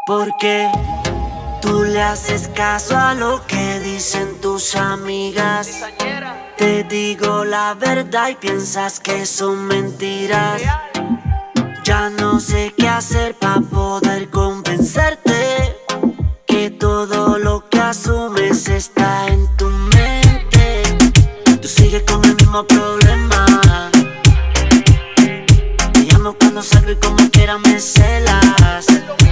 Porque tú le haces caso a lo que dicen tus amigas. Te digo la verdad y piensas que son mentiras. Ya no sé qué hacer para poder convencerte que todo lo que asumes está en tu mente. Tú sigues con el mismo problema. Te llamo cuando salgo y como quiera me celas.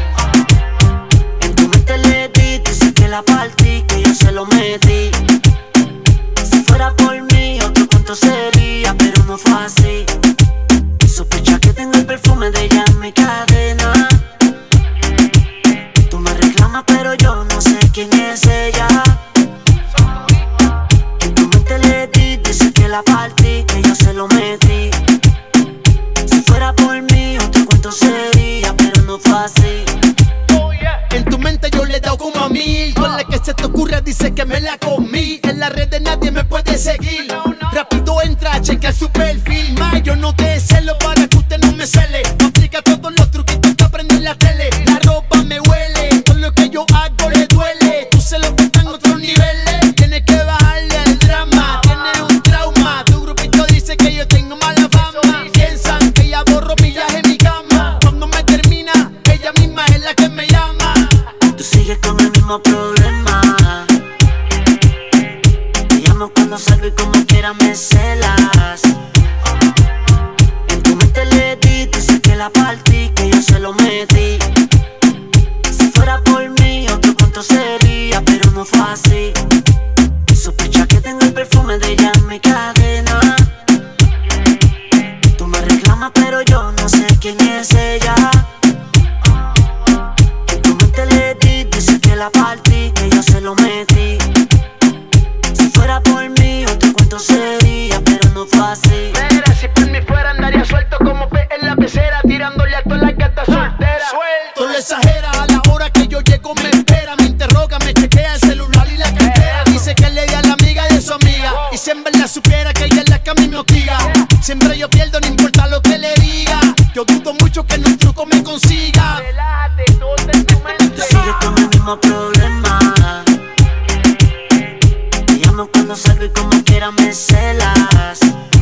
En tu mente le di, dices que la partí, que yo se lo metí. Si fuera por mí otro cuento sería, pero no fue así. Sospecha que tengo el perfume de ella en mi cadena. Tú me reclamas pero yo no sé quién es ella. En tu mente le di, dices que la partí, que yo se lo metí. Si fuera por mí otro cuento sería, pero no fue así. En tu mente yo le he dado como a 1000. Con la que se te ocurra dice que me la comí. En la red de nadie me puede seguir. Rápido entra, checa su perfil. Yo no te celo para que usted no me cele. No aplica todos los truquitos que aprendí en la tele. La ropa me huele, todo lo que yo hago le duele. Tú celos que están en otros niveles. Tienes que bajarle al drama, tienes un trauma. Tu grupito dice que yo tengo mala fama. Piensan que ya borro millaje en mi cama. Cuando me termina, ella misma es la que me llama. Tú sigues con el mismo problema. Te llamo cuando salgo y como quiera me celas. En tu mente le di, dices que la partí, que yo se lo metí. Si fuera por mí otro cuento sería, pero no fue así. Sospecha que tengo el perfume de ella en mi cadena. Tú me reclamas pero yo no sé quién es ella. En tu mente le di, dices que la partí, que yo se lo metí. Si fuera por mí otro cuento sería, pero no fue así. Mira, si por mí fuera andaría suelto como pez en la pecera, tirándole a todas las gatas solteras. Tú lo exageras, a la hora que yo llego me espera. Me interroga, me chequea el celular y la cartera. Dice que le di a la amiga de su amiga. Y si en verdad supiera que ella es la que a mí me hostiga. Siempre yo pierdo, no importa lo que le diga. Yo dudo mucho que en un truco me consiga. Relájate, todo está en tu mente. Tú sigues con el mismo problema. Te llamo cuando salgo y como quiera me celas.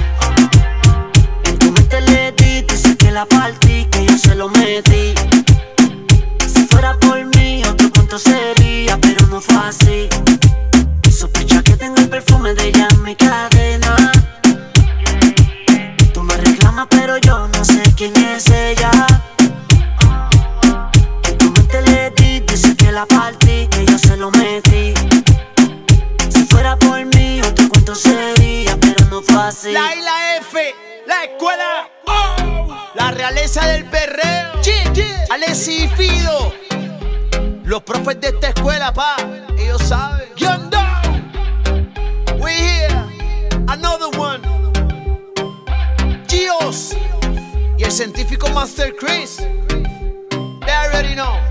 En tu mente le di, dices que la partí, que yo se lo metí. Si fuera por mí otro cuento sería, pero no fue así. Sospecha que tengo el perfume de ella en mi cadena. Tú me reclamas pero yo no sé quién es ella. En tu mente le di, dices que la partí, que yo se lo metí. Si fuera por mí otro cuento sería, pero no fue así. La I, la F, la escuela, la realeza del perreo, Alessi y Fido, los profes de esta escuela, pa, ellos saben. Young Dog, we here, another one. Gios y el científico Master Chris, they already know.